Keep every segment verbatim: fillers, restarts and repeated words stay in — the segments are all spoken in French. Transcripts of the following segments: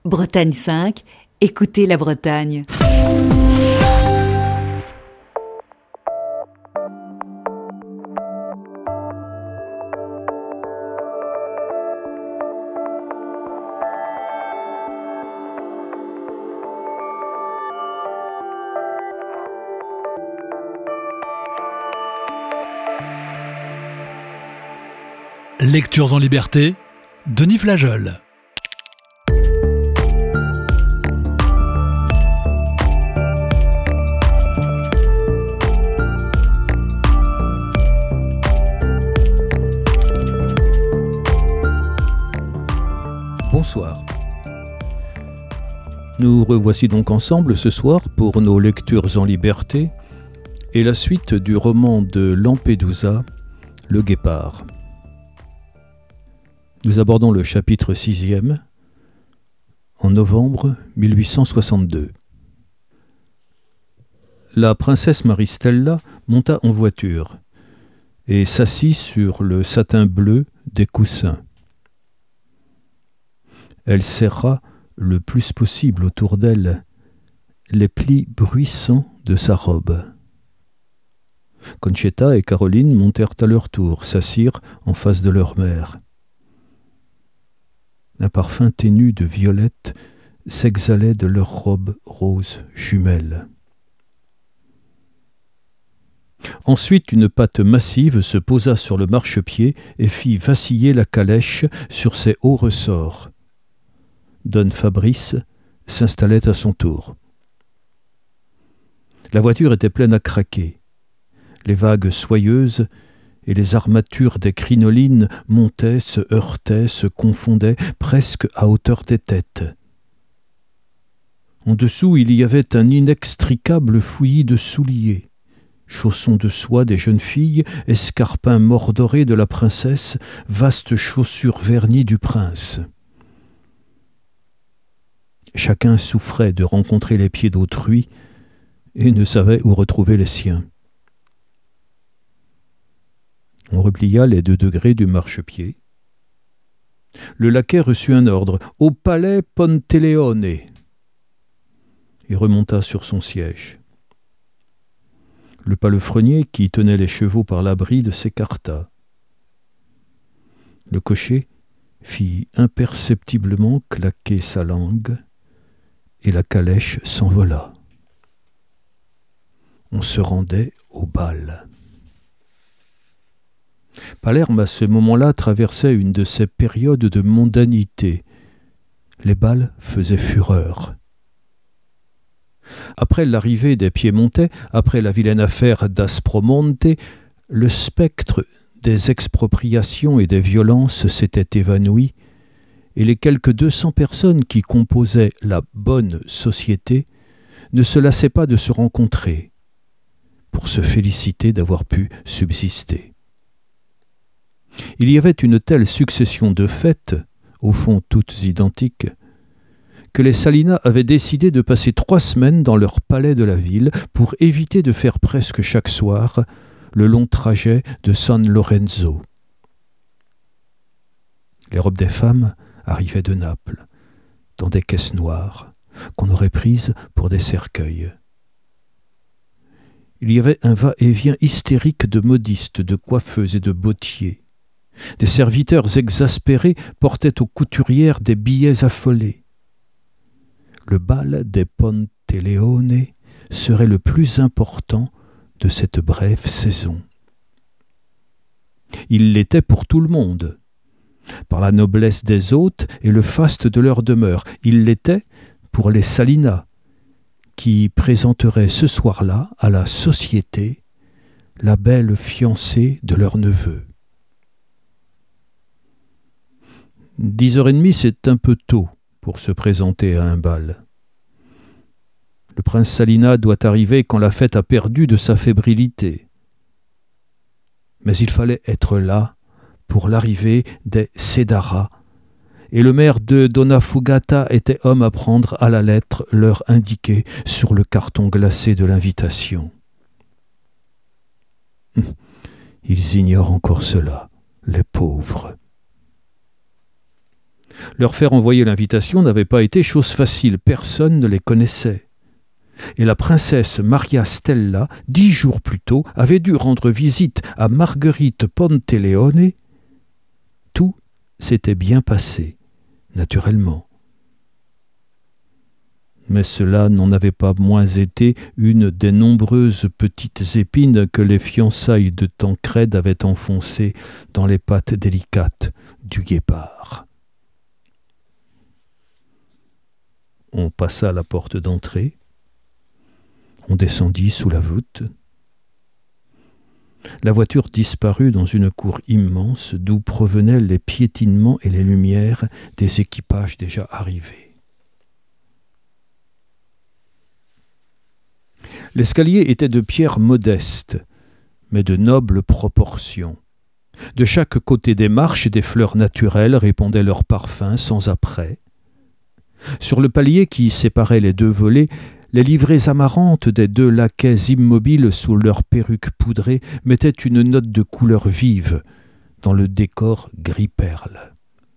Bretagne cinq, écoutez la Bretagne. Lectures en liberté, Denis Flageol. Bonsoir. Nous revoici donc ensemble ce soir pour nos lectures en liberté et la suite du roman de Lampedusa, Le Guépard. Nous abordons le chapitre sixième, en novembre mille huit cent soixante-deux. La princesse Maristella monta en voiture et s'assit sur le satin bleu des coussins. Elle serra le plus possible autour d'elle les plis bruissants de sa robe. Concetta et Caroline montèrent à leur tour, s'assirent en face de leur mère. Un parfum ténu de violette s'exhalait de leurs robes roses jumelles. Ensuite, une patte massive se posa sur le marchepied et fit vaciller la calèche sur ses hauts ressorts. Don Fabrice s'installait à son tour. La voiture était pleine à craquer. Les vagues soyeuses et les armatures des crinolines montaient, se heurtaient, se confondaient presque à hauteur des têtes. En dessous, il y avait un inextricable fouillis de souliers, chaussons de soie des jeunes filles, escarpins mordorés de la princesse, vastes chaussures vernies du prince. Chacun souffrait de rencontrer les pieds d'autrui et ne savait où retrouver les siens. On replia les deux degrés du marchepied. Le laquais reçut un ordre « Au palais Ponteleone » et remonta sur son siège. Le palefrenier qui tenait les chevaux par la bride s'écarta. Le cocher fit imperceptiblement claquer sa langue et la calèche s'envola. On se rendait au bal. Palerme, à ce moment-là, traversait une de ces périodes de mondanité. Les bals faisaient fureur. Après l'arrivée des Piémontais, après la vilaine affaire d'Aspromonte, le spectre des expropriations et des violences s'était évanoui, et les quelques deux cents personnes qui composaient la bonne société ne se lassaient pas de se rencontrer pour se féliciter d'avoir pu subsister. Il y avait une telle succession de fêtes, au fond toutes identiques, que les Salina avaient décidé de passer trois semaines dans leur palais de la ville pour éviter de faire presque chaque soir le long trajet de San Lorenzo. Les robes des femmes arrivaient de Naples, dans des caisses noires, qu'on aurait prises pour des cercueils. Il y avait un va-et-vient hystérique de modistes, de coiffeuses et de bottiers. Des serviteurs exaspérés portaient aux couturières des billets affolés. Le bal des Ponteleone serait le plus important de cette brève saison. Il l'était pour tout le monde, par la noblesse des hôtes et le faste de leur demeure. Il l'était pour les Salina, qui présenteraient ce soir-là à la société la belle fiancée de leur neveu. Dix heures et demie, c'est un peu tôt pour se présenter à un bal. Le prince Salina doit arriver quand la fête a perdu de sa fébrilité. Mais il fallait être là pour l'arrivée des Cedara, et le maire de Donnafugata était homme à prendre à la lettre l'heure indiquée sur le carton glacé de l'invitation. Ils ignorent encore cela, les pauvres. Leur faire envoyer l'invitation n'avait pas été chose facile, personne ne les connaissait. Et la princesse Maria Stella, dix jours plus tôt, avait dû rendre visite à Marguerite Ponteleone. Tout s'était bien passé, naturellement. Mais cela n'en avait pas moins été une des nombreuses petites épines que les fiançailles de Tancrède avaient enfoncées dans les pattes délicates du guépard. On passa à la porte d'entrée, on descendit sous la voûte. La voiture disparut dans une cour immense d'où provenaient les piétinements et les lumières des équipages déjà arrivés. L'escalier était de pierre modeste, mais de nobles proportions. De chaque côté des marches, des fleurs naturelles répandaient leur parfum sans apprêt. Sur le palier qui séparait les deux volets, les livrées amarantes des deux laquais immobiles sous leurs perruques poudrées mettaient une note de couleur vive dans le décor gris-perle.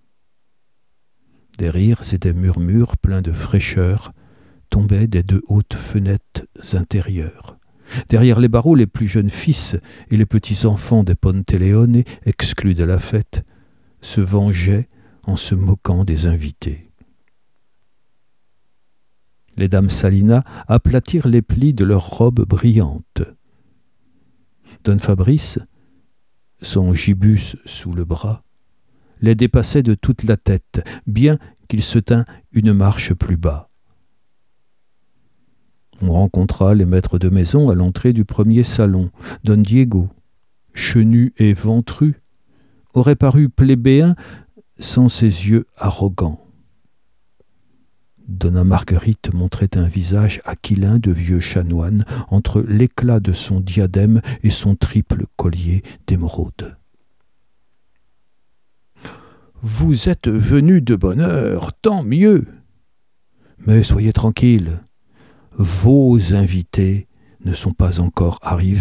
Des rires et des murmures pleins de fraîcheur tombaient des deux hautes fenêtres intérieures. Derrière les barreaux, les plus jeunes fils et les petits-enfants des Ponteleone, exclus de la fête, se vengeaient en se moquant des invités. Les dames Salina aplatirent les plis de leurs robes brillantes. Don Fabrice, son gibus sous le bras, les dépassait de toute la tête, bien qu'il se tînt une marche plus bas. On rencontra les maîtres de maison à l'entrée du premier salon. Don Diego, chenu et ventru, aurait paru plébéien sans ses yeux arrogants. Donna Marguerite montrait un visage aquilin de vieux chanoine entre l'éclat de son diadème et son triple collier d'émeraude. « Vous êtes venu de bonne heure, tant mieux. Mais soyez tranquille, vos invités ne sont pas encore arrivés. »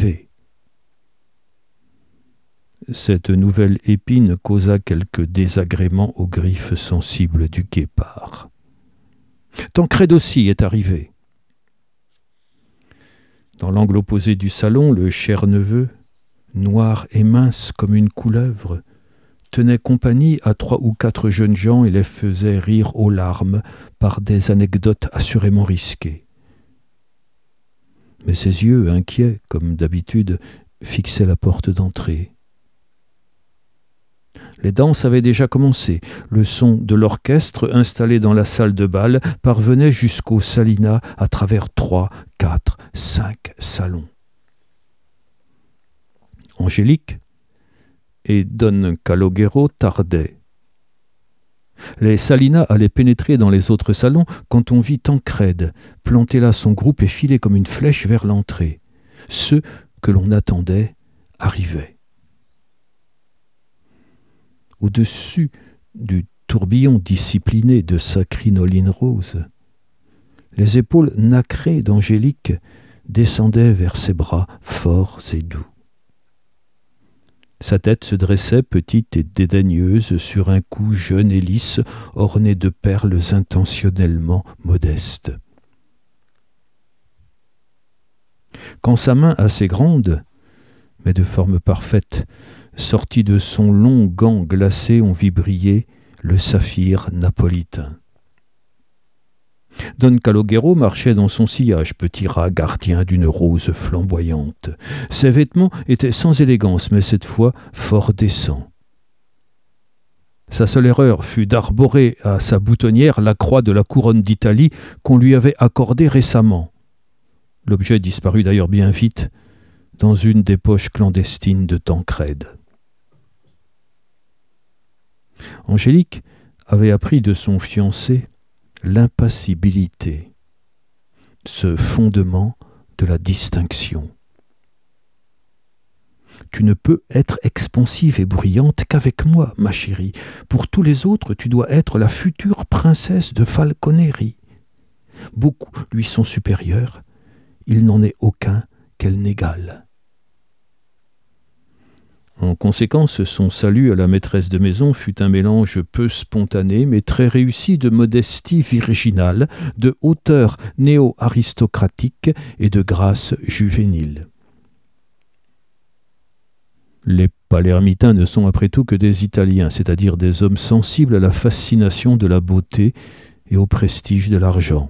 Cette nouvelle épine causa quelques désagréments aux griffes sensibles du guépard. Tancrède aussi est arrivé. Dans l'angle opposé du salon, le cher neveu, noir et mince comme une couleuvre, tenait compagnie à trois ou quatre jeunes gens et les faisait rire aux larmes par des anecdotes assurément risquées. Mais ses yeux, inquiets comme d'habitude, fixaient la porte d'entrée. Les danses avaient déjà commencé. Le son de l'orchestre installé dans la salle de bal parvenait jusqu'au Salina à travers trois, quatre, cinq salons. Angélique et Don Calogero tardaient. Les Salina allaient pénétrer dans les autres salons quand on vit Tancrède planter là son groupe et filer comme une flèche vers l'entrée. Ceux que l'on attendait arrivaient. Au-dessus du tourbillon discipliné de sa crinoline rose, les épaules nacrées d'Angélique descendaient vers ses bras forts et doux. Sa tête se dressait petite et dédaigneuse sur un cou jeune et lisse orné de perles intentionnellement modestes. Quand sa main assez grande, mais de forme parfaite, sortie de son long gant glacé, on vit briller le saphir napolitain. Don Calogero marchait dans son sillage, petit rat gardien d'une rose flamboyante. Ses vêtements étaient sans élégance, mais cette fois fort décents. Sa seule erreur fut d'arborer à sa boutonnière la croix de la couronne d'Italie qu'on lui avait accordée récemment. L'objet disparut d'ailleurs bien vite dans une des poches clandestines de Tancrède. Angélique avait appris de son fiancé l'impassibilité, ce fondement de la distinction. Tu ne peux être expansive et bruyante qu'avec moi, ma chérie. Pour tous les autres, tu dois être la future princesse de Falconeri. Beaucoup lui sont supérieurs, il n'en est aucun qu'elle n'égale. En conséquence, son salut à la maîtresse de maison fut un mélange peu spontané, mais très réussi de modestie virginale, de hauteur néo-aristocratique et de grâce juvénile. Les Palermitains ne sont après tout que des Italiens, c'est-à-dire des hommes sensibles à la fascination de la beauté et au prestige de l'argent.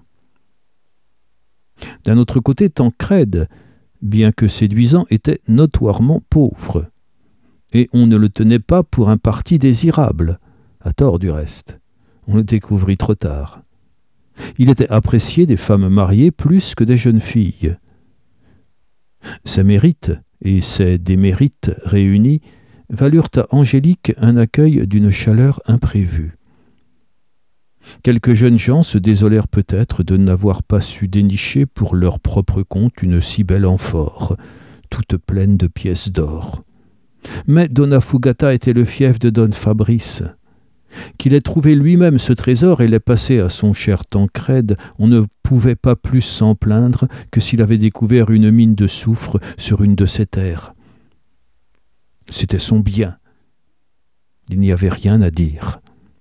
D'un autre côté, Tancrède, bien que séduisant, était notoirement pauvre. Et on ne le tenait pas pour un parti désirable, à tort du reste. On le découvrit trop tard. Il était apprécié des femmes mariées plus que des jeunes filles. Ses mérites et ses démérites réunis valurent à Angélique un accueil d'une chaleur imprévue. Quelques jeunes gens se désolèrent peut-être de n'avoir pas su dénicher pour leur propre compte une si belle amphore, toute pleine de pièces d'or. Mais Dona Fugata était le fief de Don Fabrice. Qu'il ait trouvé lui-même ce trésor et l'ait passé à son cher Tancrède, on ne pouvait pas plus s'en plaindre que s'il avait découvert une mine de soufre sur une de ses terres. C'était son bien. Il n'y avait rien à dire.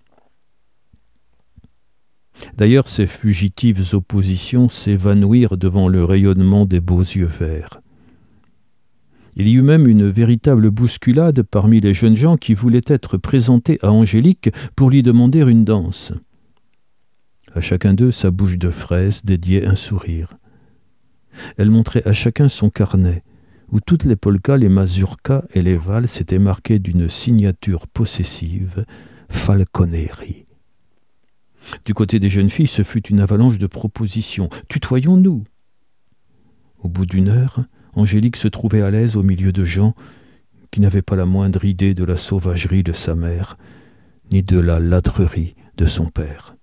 D'ailleurs, ces fugitives oppositions s'évanouirent devant le rayonnement des beaux yeux verts. Il y eut même une véritable bousculade parmi les jeunes gens qui voulaient être présentés à Angélique pour lui demander une danse. À chacun d'eux, sa bouche de fraise dédiait un sourire. Elle montrait à chacun son carnet, où toutes les polkas, les mazurkas et les valses étaient marquées d'une signature possessive, Falconeri. Du côté des jeunes filles, ce fut une avalanche de propositions. « Tutoyons-nous » Au bout d'une heure, Angélique se trouvait à l'aise au milieu de gens qui n'avaient pas la moindre idée de la sauvagerie de sa mère, ni de la ladrerie de son père.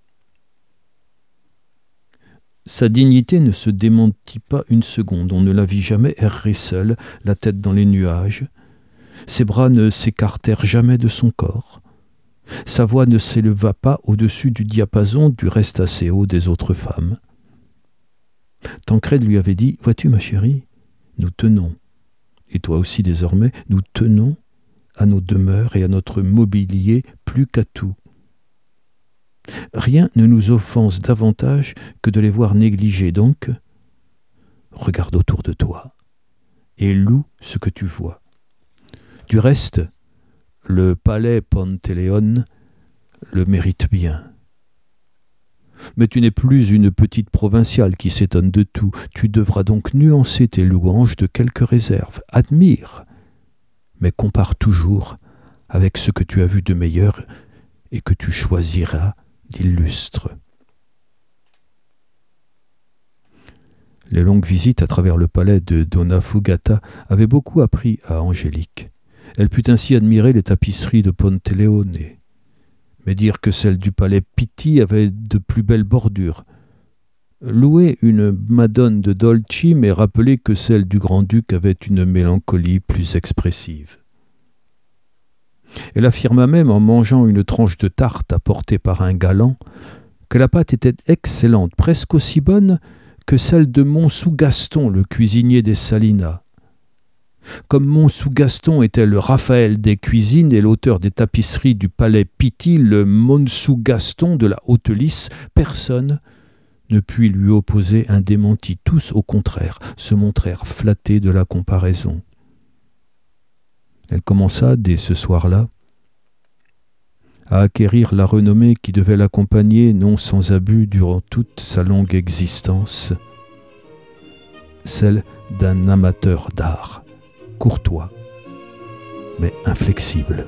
Sa dignité ne se démentit pas une seconde. On ne la vit jamais errer seule, la tête dans les nuages. Ses bras ne s'écartèrent jamais de son corps. Sa voix ne s'éleva pas au-dessus du diapason, du reste assez haut des autres femmes. Tancrède lui avait dit « Vois-tu, ma chérie, nous tenons, et toi aussi désormais, nous tenons à nos demeures et à notre mobilier plus qu'à tout. Rien ne nous offense davantage que de les voir négligés, donc regarde autour de toi et loue ce que tu vois. Du reste, le palais Panteleone le mérite bien. Mais tu n'es plus une petite provinciale qui s'étonne de tout. Tu devras donc nuancer tes louanges de quelques réserves. Admire, mais compare toujours avec ce que tu as vu de meilleur et que tu choisiras d'illustre. » Les longues visites à travers le palais de Dona Fugata avaient beaucoup appris à Angélique. Elle put ainsi admirer les tapisseries de Panteleone, mais dire que celles du palais Pitti avaient de plus belles bordures. Louer une Madone de Dolci, mais rappeler que celle du grand-duc avait une mélancolie plus expressive. Elle affirma même, en mangeant une tranche de tarte apportée par un galant, que la pâte était excellente, presque aussi bonne que celle de Montsou-Gaston, le cuisinier des Salinas. Comme Montsou-Gaston était le Raphaël des cuisines et l'auteur des tapisseries du palais Pitti, le Montsou-Gaston de la Haute-Lys, personne ne put lui opposer un démenti. Tous, au contraire, se montrèrent flattés de la comparaison. Elle commença, dès ce soir-là, à acquérir la renommée qui devait l'accompagner, non sans abus, durant toute sa longue existence, celle d'un amateur d'art, courtois, mais inflexible.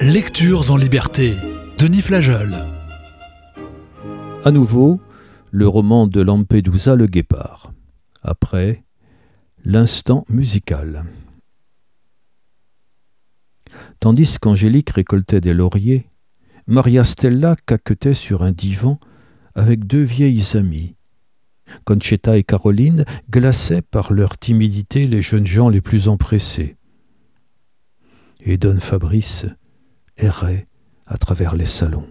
Lectures en liberté. Denis Flageol. À nouveau, le roman de Lampedusa le Guépard. Après, l'instant musical. Tandis qu'Angélique récoltait des lauriers, Maria Stella caquetait sur un divan avec deux vieilles amies. Concetta et Caroline glaçaient par leur timidité les jeunes gens les plus empressés. Et Don Fabrice errait à travers les salons.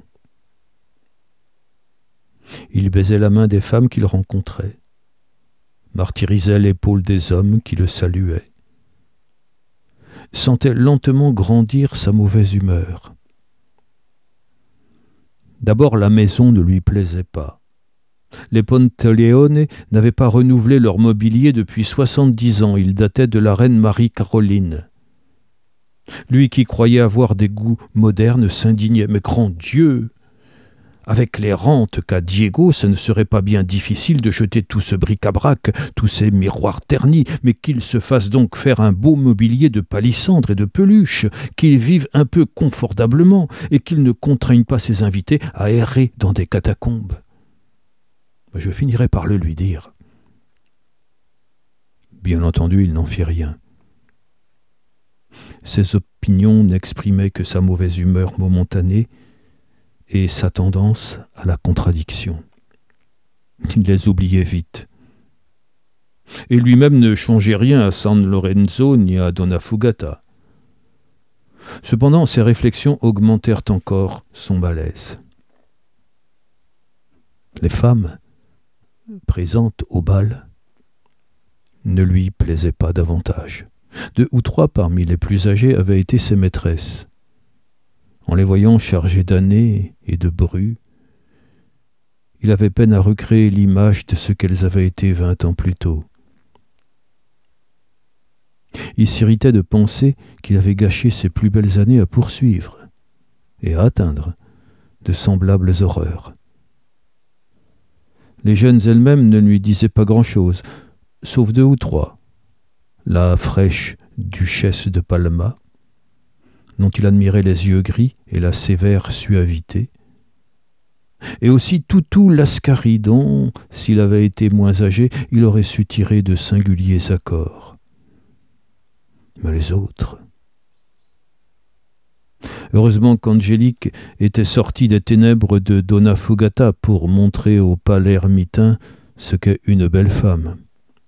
Il baisait la main des femmes qu'il rencontrait, martyrisait l'épaule des hommes qui le saluaient, sentait lentement grandir sa mauvaise humeur. D'abord, la maison ne lui plaisait pas. Les Ponteleone n'avaient pas renouvelé leur mobilier depuis soixante-dix ans. Il datait de la reine Marie-Caroline. Lui qui croyait avoir des goûts modernes s'indignait. Mais grand Dieu! Avec les rentes qu'a Diego, ce ne serait pas bien difficile de jeter tout ce bric-à-brac, tous ces miroirs ternis, mais qu'il se fasse donc faire un beau mobilier de palissandre et de peluche, qu'il vive un peu confortablement et qu'il ne contraigne pas ses invités à errer dans des catacombes. Je finirai par le lui dire. Bien entendu, il n'en fit rien. Ses opinions n'exprimaient que sa mauvaise humeur momentanée et sa tendance à la contradiction. Il les oubliait vite. Et lui-même ne changeait rien à San Lorenzo ni à Donna Fugata. Cependant, ses réflexions augmentèrent encore son malaise. Les femmes présentes au bal ne lui plaisaient pas davantage. Deux ou trois parmi les plus âgées avaient été ses maîtresses. En les voyant chargées d'années et de bru, il avait peine à recréer l'image de ce qu'elles avaient été vingt ans plus tôt. Il s'irritait de penser qu'il avait gâché ses plus belles années à poursuivre et à atteindre de semblables horreurs. Les jeunes elles-mêmes ne lui disaient pas grand-chose, sauf deux ou trois. La fraîche duchesse de Palma, dont il admirait les yeux gris et la sévère suavité, et aussi Toutou Lascari, dont, s'il avait été moins âgé, il aurait su tirer de singuliers accords. Mais les autres... Heureusement qu'Angélique était sortie des ténèbres de Donna Fugata pour montrer aux Palermitains ce qu'est une belle femme.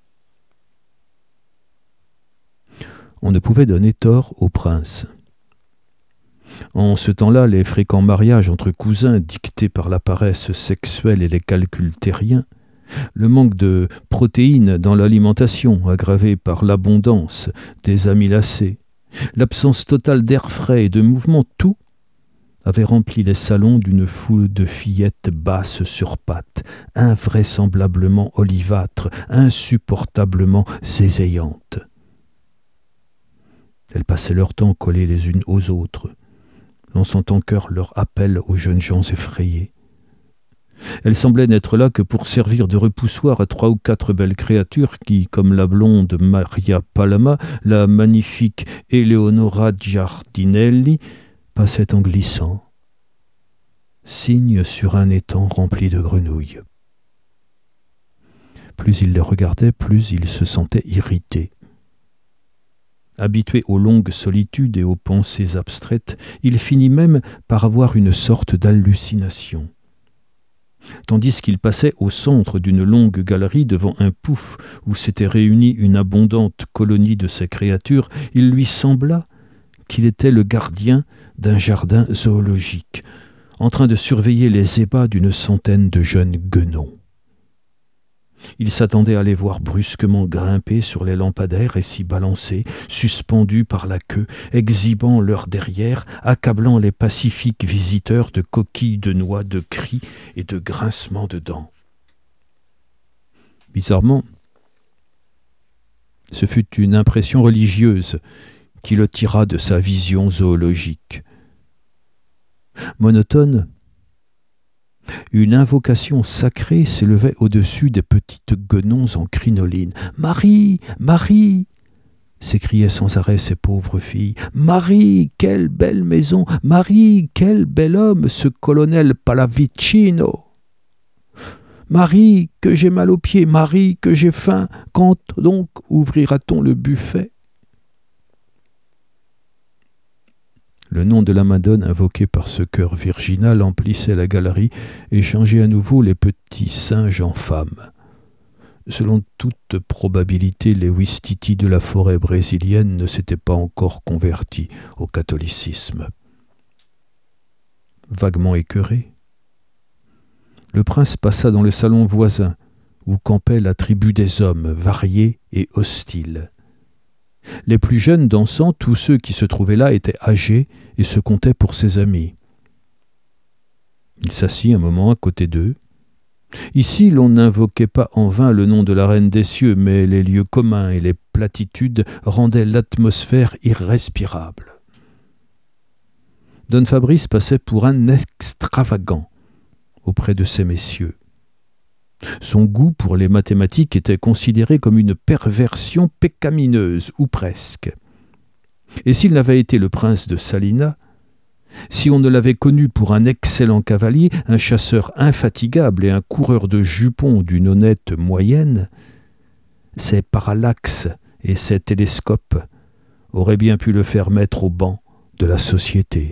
On ne pouvait donner tort au prince. En ce temps-là, les fréquents mariages entre cousins dictés par la paresse sexuelle et les calculs terriens, le manque de protéines dans l'alimentation aggravé par l'abondance des amylacées, l'absence totale d'air frais et de mouvement, tout avait rempli les salons d'une foule de fillettes basses sur pattes, invraisemblablement olivâtres, insupportablement zézéantes. Elles passaient leur temps collées les unes aux autres, lançant en chœur leur appel aux jeunes gens effrayés. Elles semblaient n'être là que pour servir de repoussoir à trois ou quatre belles créatures qui, comme la blonde Maria Palma, la magnifique Eleonora Giardinelli, passaient en glissant, signe sur un étang rempli de grenouilles. Plus il les regardait, plus il se sentait irrité. Habitué aux longues solitudes et aux pensées abstraites, il finit même par avoir une sorte d'hallucination. Tandis qu'il passait au centre d'une longue galerie devant un pouf où s'était réunie une abondante colonie de ces créatures, il lui sembla qu'il était le gardien d'un jardin zoologique, en train de surveiller les ébats d'une centaine de jeunes guenons. Il s'attendait à les voir brusquement grimper sur les lampadaires et s'y balancer, suspendus par la queue, exhibant leur derrière, accablant les pacifiques visiteurs de coquilles de noix, de cris et de grincements de dents. Bizarrement, ce fut une impression religieuse qui le tira de sa vision zoologique. Monotone, une invocation sacrée s'élevait au-dessus des petites guenons en crinoline. « Marie, Marie !» s'écriaient sans arrêt ces pauvres filles. « Marie, quelle belle maison! Marie, quel bel homme, ce colonel Pallavicino! Marie, que j'ai mal aux pieds! Marie, que j'ai faim! Quand donc ouvrira-t-on le buffet ?» Le nom de la Madone invoqué par ce chœur virginal emplissait la galerie et changeait à nouveau les petits singes en femmes. Selon toute probabilité, les Ouistiti de la forêt brésilienne ne s'étaient pas encore convertis au catholicisme. Vaguement écœuré, le prince passa dans le salon voisin, où campait la tribu des hommes, variés et hostiles. Les plus jeunes dansant, tous ceux qui se trouvaient là étaient âgés et se comptaient pour ses amis. Il s'assit un moment à côté d'eux. Ici, l'on n'invoquait pas en vain le nom de la reine des cieux, mais les lieux communs et les platitudes rendaient l'atmosphère irrespirable. Don Fabrice passait pour un extravagant auprès de ces messieurs. Son goût pour les mathématiques était considéré comme une perversion pécamineuse, ou presque. Et s'il n'avait été le prince de Salina, si on ne l'avait connu pour un excellent cavalier, un chasseur infatigable et un coureur de jupons d'une honnête moyenne, ses parallaxes et ses télescopes auraient bien pu le faire mettre au banc de la société.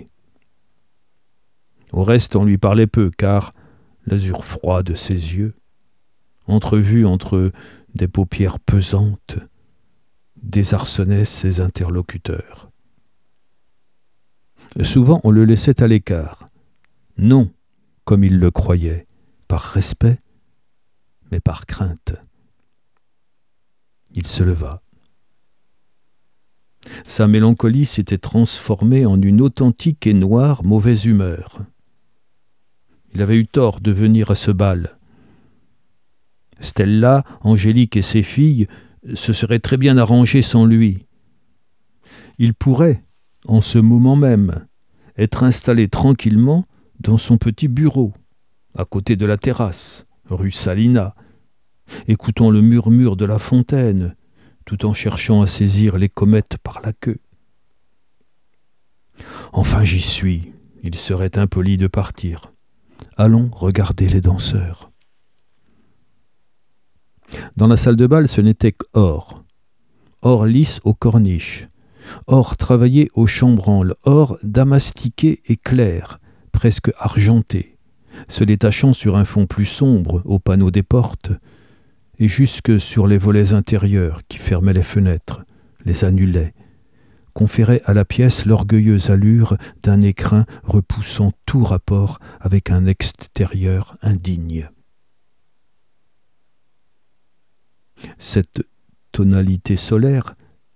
Au reste, on lui parlait peu, car l'azur froid de ses yeux, entrevu entre des paupières pesantes, désarçonnait ses interlocuteurs. Souvent on le laissait à l'écart, non, comme il le croyait, par respect, mais par crainte. Il se leva. Sa mélancolie s'était transformée en une authentique et noire mauvaise humeur. Il avait eu tort de venir à ce bal. Stella, Angélique et ses filles se seraient très bien arrangées sans lui. Il pourrait, en ce moment même, être installé tranquillement dans son petit bureau, à côté de la terrasse, rue Salina, écoutant le murmure de la fontaine, tout en cherchant à saisir les comètes par la queue. Enfin, j'y suis. Il serait impoli de partir. Allons regarder les danseurs. Dans la salle de bal, ce n'était qu'or. Or lisse aux corniches, or travaillé au chambranle, or damastiqué et clair, presque argenté, se détachant sur un fond plus sombre aux panneaux des portes, et jusque sur les volets intérieurs qui fermaient les fenêtres, les annulaient, conféraient à la pièce l'orgueilleuse allure d'un écrin repoussant tout rapport avec un extérieur indigne. Cette tonalité solaire,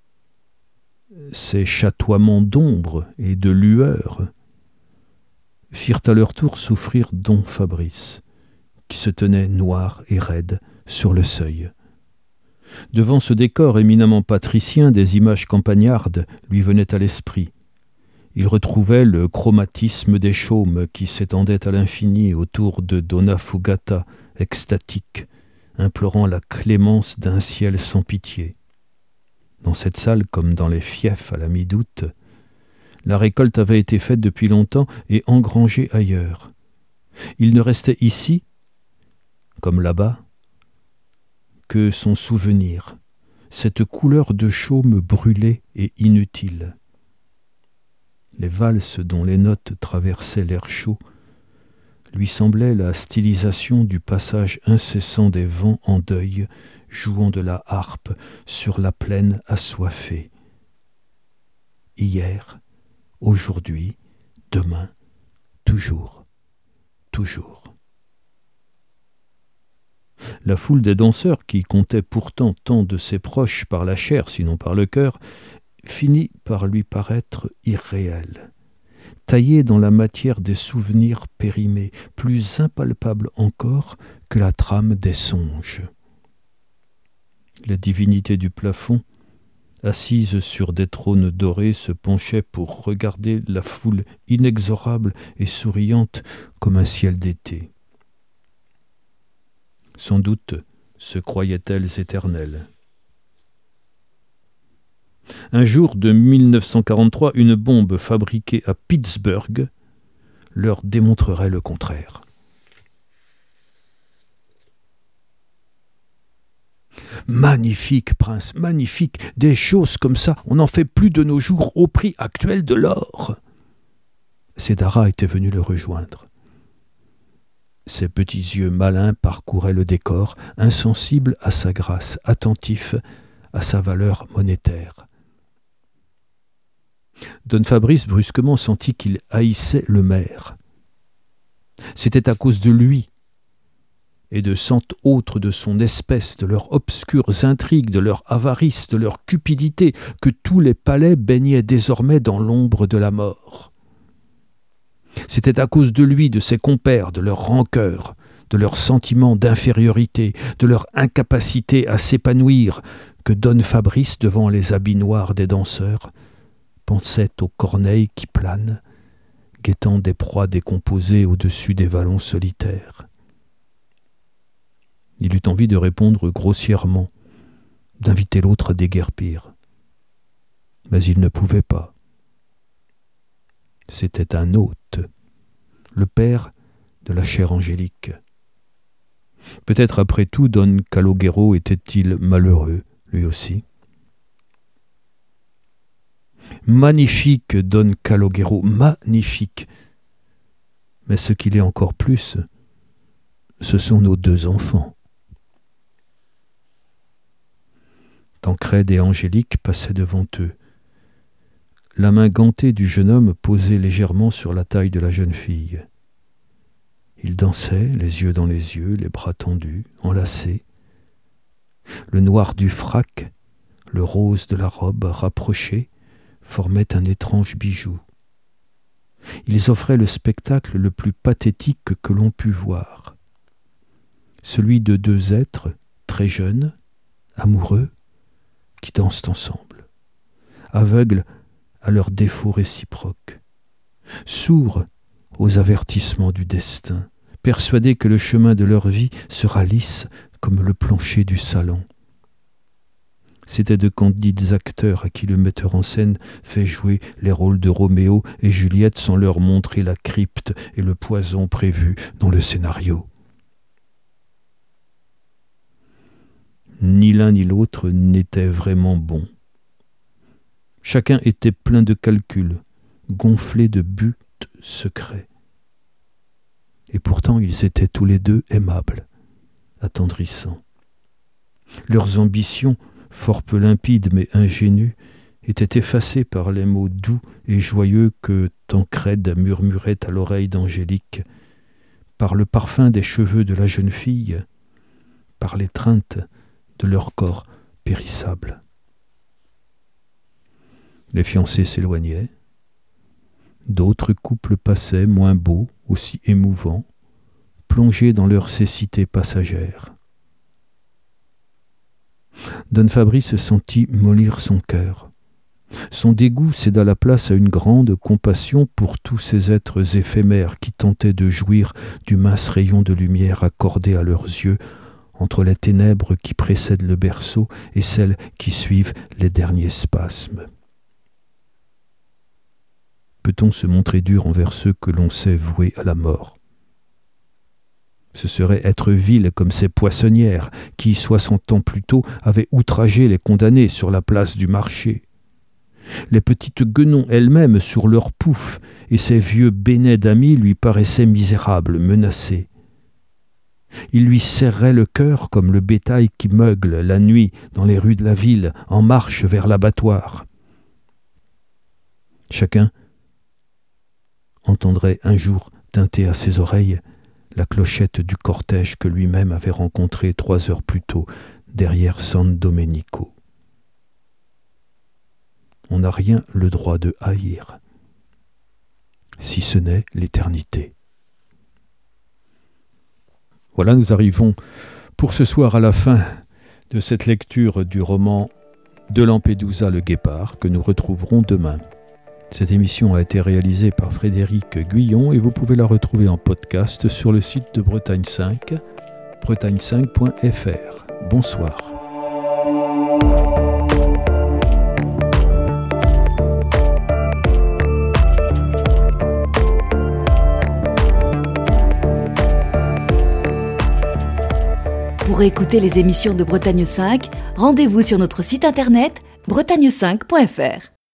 ces chatoiements d'ombre et de lueur, firent à leur tour souffrir Don Fabrice, qui se tenait noir et raide sur le seuil. Devant ce décor éminemment patricien, des images campagnardes lui venaient à l'esprit. Il retrouvait le chromatisme des chaumes qui s'étendaient à l'infini autour de Donna Fugata, extatique, implorant la clémence d'un ciel sans pitié. Dans cette salle, comme dans les fiefs à la mi-d'août, la récolte avait été faite depuis longtemps et engrangée ailleurs. Il ne restait ici, comme là-bas, que son souvenir, cette couleur de chaume brûlée et inutile. Les valses dont les notes traversaient l'air chaud lui semblaient la stylisation du passage incessant des vents en deuil jouant de la harpe sur la plaine assoiffée. Hier, aujourd'hui, demain, toujours, toujours. La foule des danseurs, qui comptait pourtant tant de ses proches par la chair, sinon par le cœur, finit par lui paraître irréelle, taillée dans la matière des souvenirs périmés, plus impalpable encore que la trame des songes. La divinité du plafond, assise sur des trônes dorés, se penchait pour regarder la foule inexorable et souriante comme un ciel d'été. Sans doute se croyaient-elles éternelles. Un jour de mille neuf cent quarante-trois, une bombe fabriquée à Pittsburgh leur démontrerait le contraire. Magnifique, prince, magnifique, des choses comme ça, on n'en fait plus de nos jours au prix actuel de l'or. Cédara était venu le rejoindre. Ses petits yeux malins parcouraient le décor, insensibles à sa grâce, attentifs à sa valeur monétaire. Don Fabrice brusquement sentit qu'il haïssait le maire. C'était à cause de lui et de cent autres de son espèce, de leurs obscures intrigues, de leur avarice, de leur cupidité, que tous les palais baignaient désormais dans l'ombre de la mort. C'était à cause de lui, de ses compères, de leur rancœur, de leur sentiment d'infériorité, de leur incapacité à s'épanouir, que Don Fabrice, devant les habits noirs des danseurs, pensait aux corneilles qui planent, guettant des proies décomposées au-dessus des vallons solitaires. Il eut envie de répondre grossièrement, d'inviter l'autre à déguerpir. Mais il ne pouvait pas. C'était un hôte, le père de la chère Angélique. Peut-être après tout Don Calogero était-il malheureux, lui aussi. Magnifique, Don Calogero, magnifique. Mais ce qu'il est encore plus, ce sont nos deux enfants. Tancrède et Angélique passaient devant eux. La main gantée du jeune homme posée légèrement sur la taille de la jeune fille. Ils dansaient, les yeux dans les yeux, les bras tendus, enlacés. Le noir du frac, le rose de la robe rapprochés, formaient un étrange bijou. Ils offraient le spectacle le plus pathétique que l'on pût voir. Celui de deux êtres, très jeunes, amoureux, qui dansent ensemble, aveugles à leurs défauts réciproques, sourds aux avertissements du destin, persuadés que le chemin de leur vie sera lisse comme le plancher du salon. C'étaient de candides acteurs à qui le metteur en scène fait jouer les rôles de Roméo et Juliette sans leur montrer la crypte et le poison prévus dans le scénario. Ni l'un ni l'autre n'était vraiment bon. Chacun était plein de calculs, gonflé de buts secrets. Et pourtant ils étaient tous les deux aimables, attendrissants. Leurs ambitions, fort peu limpides mais ingénues, étaient effacées par les mots doux et joyeux que Tancrède murmurait à l'oreille d'Angélique, par le parfum des cheveux de la jeune fille, par l'étreinte de leur corps périssable. Les fiancés s'éloignaient. D'autres couples passaient, moins beaux, aussi émouvants, plongés dans leur cécité passagère. Don Fabrice sentit mollir son cœur. Son dégoût céda la place à une grande compassion pour tous ces êtres éphémères qui tentaient de jouir du mince rayon de lumière accordé à leurs yeux entre les ténèbres qui précèdent le berceau et celles qui suivent les derniers spasmes. Peut-on se montrer dur envers ceux que l'on sait voués à la mort ? Ce serait être vil comme ces poissonnières qui, soixante ans plus tôt, avaient outragé les condamnés sur la place du marché. Les petites guenons elles-mêmes sur leur pouf, et ces vieux bénets d'amis lui paraissaient misérables, menacés. Il lui serrait le cœur comme le bétail qui meugle la nuit dans les rues de la ville, en marche vers l'abattoir. Chacun entendrait un jour tinter à ses oreilles la clochette du cortège que lui-même avait rencontré trois heures plus tôt derrière San Domenico. On n'a rien le droit de haïr, si ce n'est l'éternité. Voilà, nous arrivons pour ce soir à la fin de cette lecture du roman de Lampedusa le Guépard que nous retrouverons demain. Cette émission a été réalisée par Frédéric Guyon et vous pouvez la retrouver en podcast sur le site de Bretagne cinq, bretagne cinq point f r. Bonsoir. Pour écouter les émissions de Bretagne cinq, rendez-vous sur notre site internet bretagne cinq point f r.